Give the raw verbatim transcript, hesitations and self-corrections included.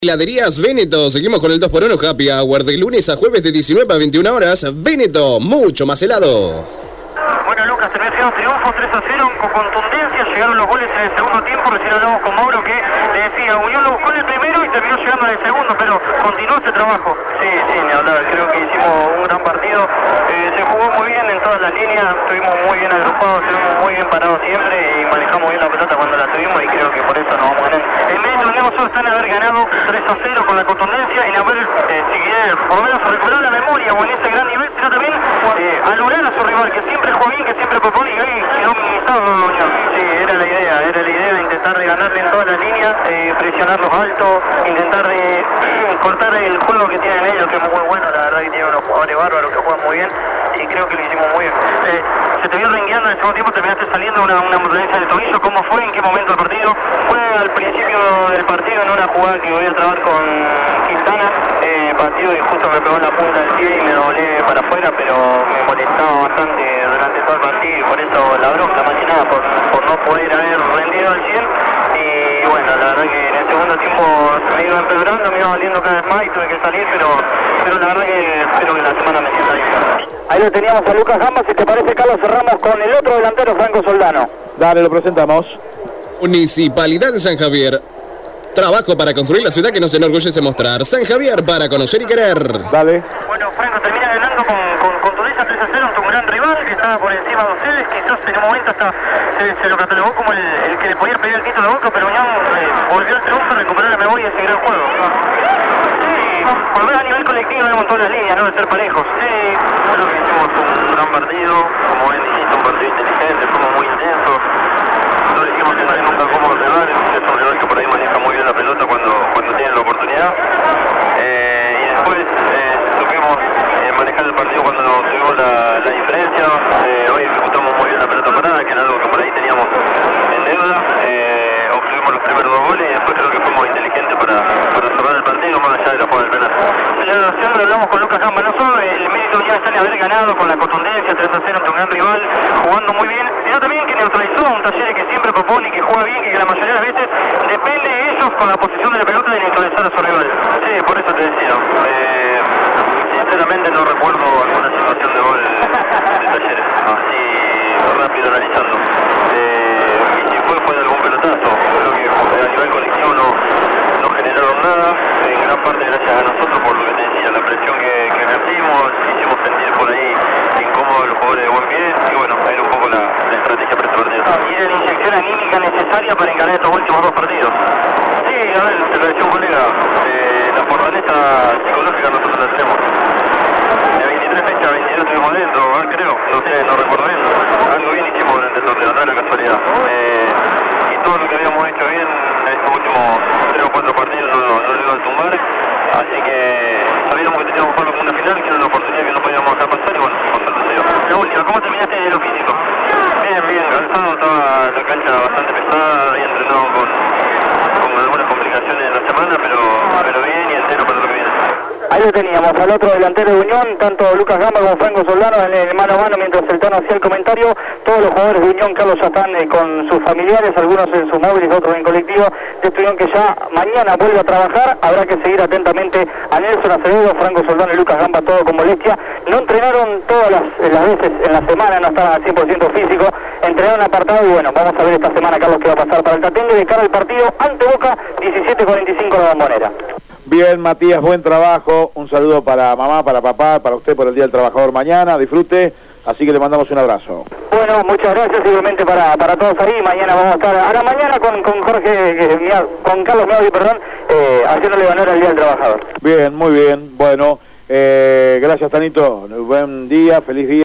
Heladerías Véneto, seguimos con el dos por uno Happy Hour de lunes a jueves de diecinueve a veintiuna horas. Véneto, mucho más helado. Bueno, Lucas, terminó un triunfo tres a cero con contundencia, llegaron los goles en el segundo tiempo, recién hablamos con Mauro que le decía, Unión lo buscó en el primero y terminó llegando en el segundo, pero continuó este trabajo. Sí, sí, ni hablar, creo que hicimos un gran partido, eh, se jugó muy bien en todas las líneas, estuvimos muy bien agrupados, estuvimos muy bien parados siempre y manejamos bien la pelota cuando la tuvimos y creo que por eso nos vamos a ganar. El mérito de nosotros está en haber ganado tres a cero con la contundencia, en haber, eh, si querés, por lo menos recuperar la memoria o en ese gran nivel, sino también eh, alurar a su rival, que siempre juega bien, que siempre propone y hoy quedó minimizado la Unión. Sí, era la idea, era la idea de intentar de ganarle en todas las líneas, eh, presionarlos alto, intentar de eh, cortar el juego que tienen ellos, que es muy bueno, la verdad que tienen unos jugadores bárbaros que juegan muy bien y creo que lo hicimos muy bien. Eh, se te vio rengueando en el segundo tiempo, terminaste saliendo una, una dolencia del tobillo, ¿cómo fue? ¿En qué momento del partido? Fue al principio del partido en una jugada que voy a trabar con Quintana, eh, partido y justo me pegó en la punta del pie y me doblé para afuera, pero me molestaba bastante durante todo el partido y por eso la bronca más que nada, por, por no poder haber rendido al cien y bueno, la verdad que en el segundo tiempo se me iba empeorando, me iba valiendo cada vez más y tuve que salir, pero, pero la verdad que espero que la semana me sienta bien. Ahí lo teníamos a Lucas Gamba, si te parece Carlos cerramos con el otro delantero Franco Soldano. Dale, lo presentamos. Municipalidad de San Javier. Trabajo para construir la ciudad que nos enorgullece mostrar. San Javier, para conocer y querer. Dale. Bueno, Franco termina ganando con, con, con Tudela tres a cero ante un gran rival que estaba por encima de ustedes. Quizás en un momento hasta se, se lo catalogó como el, el que le podía pedir el título a Boca, pero Unión eh, volvió al triunfo, recuperó la memoria y seguir el juego. Sí, por lo menos a nivel colectivo vemos todas las líneas, no de ser parejos. Sí, creo que hicimos un gran partido, como bien dijiste, un partido inteligente, fuimos muy intensos. No le hicimos que nadie nunca cómodo rival, es un rival que por ahí maneja muy bien la pelota cuando, cuando tiene la oportunidad. Eh, y después eh, supimos eh, manejar el partido cuando tuvimos la, la diferencia. Eh, hoy ejecutamos muy bien la pelota parada, que era algo que por ahí teníamos en deuda. Eh, obtuvimos los primeros dos goles y después creo que fuimos inteligentes para, para cerrar el partido más allá de la jugada del penal. Siempre hablamos con Lucas Gamba, no solo el mérito de Unión está en haber ganado con la contundencia tres a cero ante un gran rival, jugando muy bien, sino también que neutralizó a un Talleres que siempre propone y que juega bien, que la mayoría de las veces depende de ellos con la posición de la pelota de neutralizar a su rival. Sí, por eso te decía. Eh, sinceramente no recuerdo alguna situación de gol de Talleres, así rápido analizando. Eh, y si fue, fue de algún pelotazo. Creo que a nivel colectivo no, no generaron nada, en gran parte gracias a nosotros por lo que te decía, la presión que, que ejercimos, hicimos sentir por ahí incómodos los jugadores de buen pie y bueno, era un poco la, la estrategia para este partido. Y era la inyección anímica necesaria para encarar estos últimos dos partidos. Sí, a ver, te lo decía un colega, eh, la fortaleza psicológica nosotros la tenemos. De veintitrés fechas, veintidós estuvimos dentro, ah, creo, no sé, no recuerdo bien. Algo bien hicimos durante el torneo, no es la casualidad. Eh, y todo lo que habíamos hecho bien en estos últimos tres o cuatro partidos no, no, no lo iban a tumbar. Así que sabíamos que teníamos que jugarlo como una final, que era una oportunidad que no podíamos dejar pasar y bueno, por suerte se dio. La última, ¿cómo terminaste de lo físico? Bien, bien, cansado, estaba la cancha bastante pesada, había entrenado con, con algunas complicaciones en la semana, pero, pero bien y entero para lo que viene. Ahí lo teníamos, al otro delantero de Unión, tanto Lucas Gamba como Franco Soldano en el mano a mano mientras el Tano hacía el comentario. Todos los jugadores de Unión, Carlos, ya están eh, con sus familiares, algunos en sus móviles, otros en colectivo, de esta Unión que ya mañana vuelve a trabajar. Habrá que seguir atentamente a Nelson Acevedo, Franco Soldano y Lucas Gamba, todo con molestia. No entrenaron todas las, las veces en la semana, no estaban al cien por ciento físico, entrenaron apartado y bueno, vamos a ver esta semana, Carlos, qué va a pasar para el Tatengue de cara al partido ante Boca, diecisiete cuarenta y cinco la Bombonera. Bien, Matías, buen trabajo. Un saludo para mamá, para papá, para usted por el Día del Trabajador mañana. Disfrute. Así que le mandamos un abrazo. Bueno, muchas gracias igualmente para, para todos ahí. Mañana vamos a estar, a la mañana con, con Jorge, eh, Mia, con Carlos Miaudi, perdón, eh, haciéndole honor al Día del Trabajador. Bien, muy bien. Bueno, eh, gracias, Tanito. Buen día, feliz día.